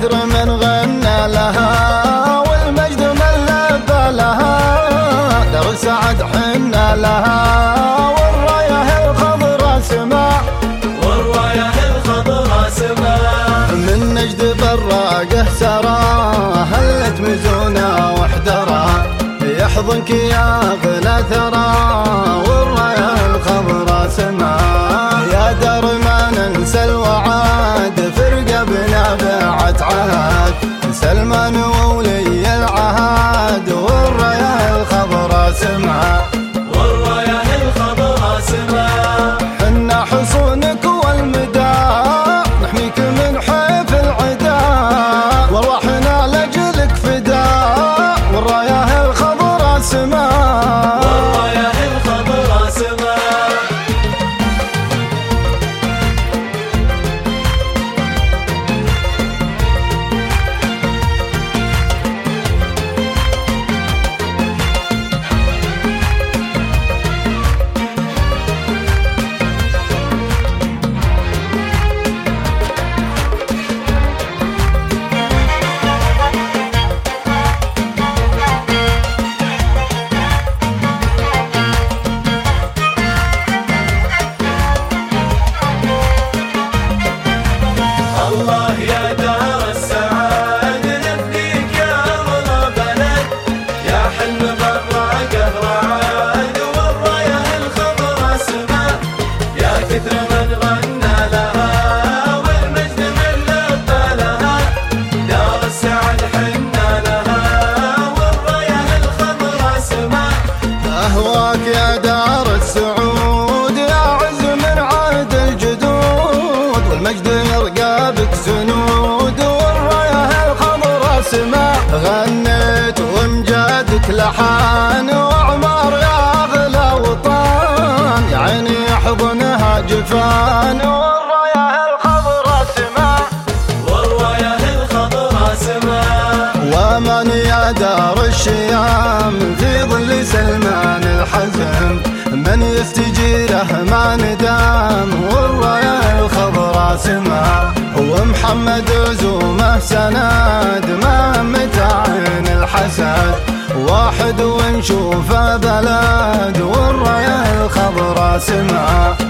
الكثر من غنى لها والمجد من لبى لها، دار السعد حنا لها والرايه الخضرا سما، والرايه الخضرا سما. من نجد براقه سرى هلت مزونا واحدرى، يحضنك يا غلا ثرى والرايه الخضرا سما. يا دار ما ننسى الوعد في رقبنا بيعت عهد، سلمان وولي العهد والرايه الخضرا سما، والرايه الخضرا سما. حنا حصونك والمدى نحميك من حيف العداء، وارواحنا لاجلك فداء والرايه الخضرا سما، والرايه الخضرا سما. الله يا دار السعاد نفديك يا أغلى بلد، يا حلم براقه رعاد والرايه الخضرا سما. يا كثر من غنى لها والمجد من لبى لها، دار السعد حنا لها والرايه الخضرا سما. أهواك يا دار السعود يا عز من عهد الجدود، والمجد يرقى بك سنود والرايه الخضرا سما. غنيت وامجادك لحان واعمار يا اغلى وطن، يا عيني يحضنها جفان والرايه الخضرا سما، والرايه الخضرا سما. وامان يا دار الشيام في ظل سلمان الحزم، من يستجيره ما ندام والرايه الخضرا سما. ومحمد عزومه سند ما متعين الحسد، واحد ونشوفه بلد والرايه الخضرا سما.